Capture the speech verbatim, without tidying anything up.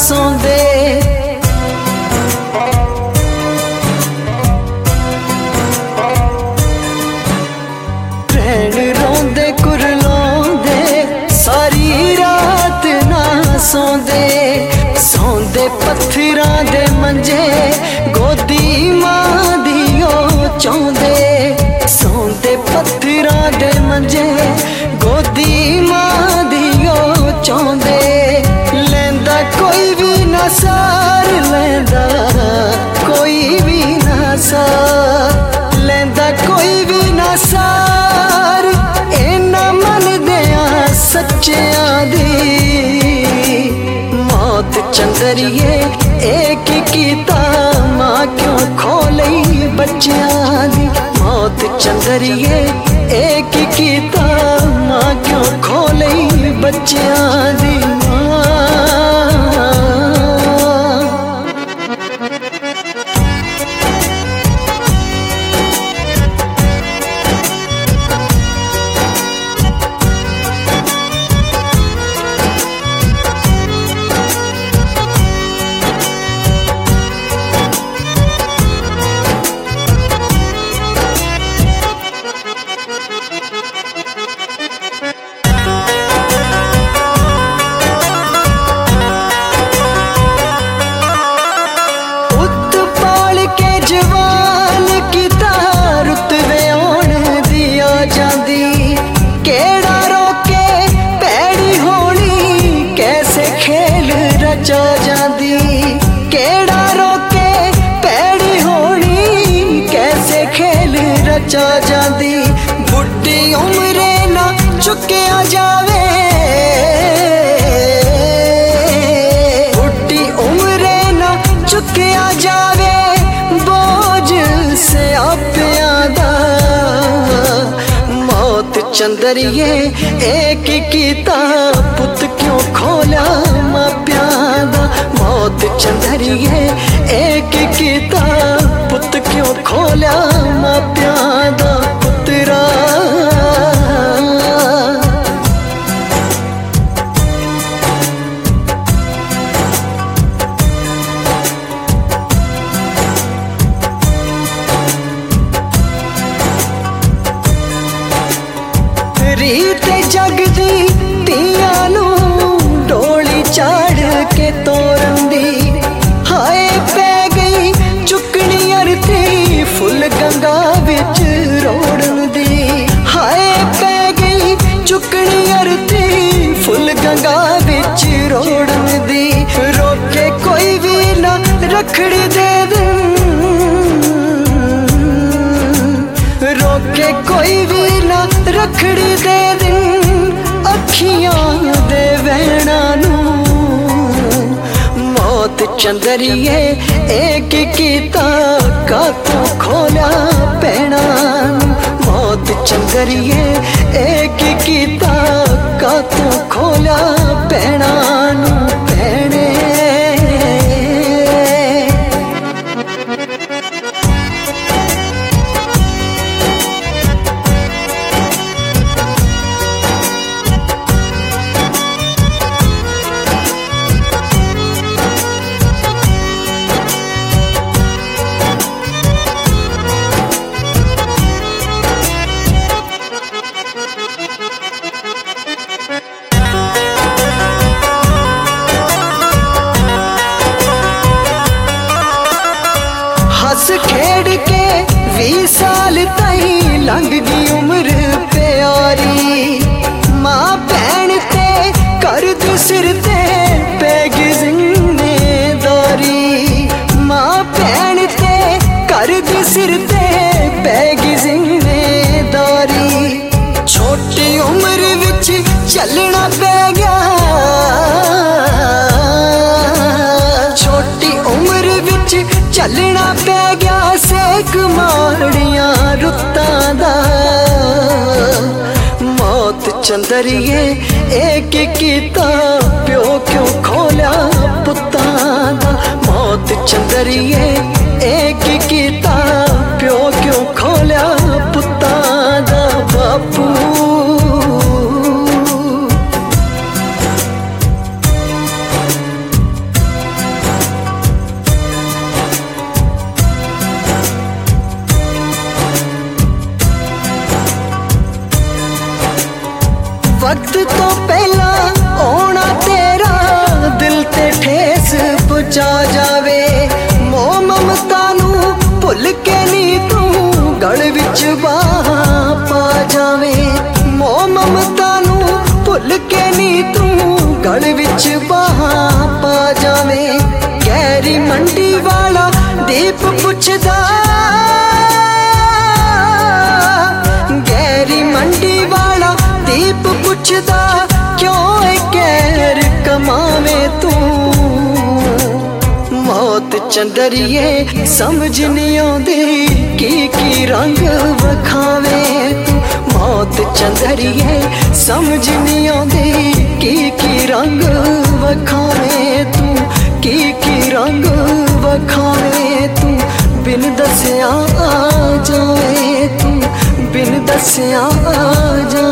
सौंदे। रैन रोंदे कुरलांदे सारी रात ना सौंदे। सौंदे पत्थरां दे मंजे गोदी मां दी ओ चौंदे। सौंदे पत्थरां दे मंजे गोदी मां दी ओ चौंदे। लैंदा कोई भी ना सार, लैंदा कोई भी ना सार, लैंदा कोई भी ना सार। इना मन दिया सच्चियां दी मौत चंदरिए एक कीता मां क्यों खोलई बच्चियां दी। मौत चंदरिए एक कीता मां क्यों खोलई बच्चियां दी। रचा जांदी केड़ा रोके पैड़ी होनी कैसे खेल रचा जांदी। बुढ़ी उम्रे ना चुकिया जावे, बुढ़ी उम्रे ना चुकिया जावे बोझ से आपिया दा। मौत चंदरिए एक कीता पुत क्यों खोला मापिया दा। मौत चंदरिए एक कीता पुत क्यों खोला मापिया दा। पुत्रा रीत जगदी तिया नू डोली चाड़ के तोरन दी। हाय पै गई चुकनी अरती फुल गंगा बिच रोड़न दी। हाय पै गई चुकनी अरती फुल गंगा बिच रोड़न दी। रोके कोई भी ना रखड़ी दे दिन, रोके कोई भी ना रखड़ी दे दिन अखियां दे वैणा नू। मौत चंदरिए एक कीता कातों खोला पैणा। मौत चंदरिए एक कीता कातों खोला पैणा नू पैणे। हस खेड़ के वी साल ताई लंघ गई उम्र प्यारी। मां भैन ते करद सिर ते पैगी जिम्मेदारी। मां भैन ते करद सिर ते पैगी जिम्मेदारी। छोटी उम्र विच चलना पै गया, छोटी उम्र विच चलना पै गया सेक माड़ियां रुत्तां दा। मौत चंदरिए एक कीता प्यो क्यों खोला पुत्तां दा। मौत चंदरिए एक कीता प्यो क्यों खोला पुत्तां दा। बापू भुल के नी तू गल विच बाह पा जावे। मोह ममता नू भुल के नी तू गल विच बाह पा जावे। गहरी मंडी वाला दीप पुछदा, गहरी मंडी वाला दीप पुछदा क्यों है कहर कमावे तू। मौत चंदरिए समझ नहीं आंदी की की रंग वखावे तू। मौत चंदरिए समझ नहीं आंदी की की रंग वखावे तू। की की रंग वखावे तू। बिन दसिया आ जाए तू, बिन दसिया आ जाए।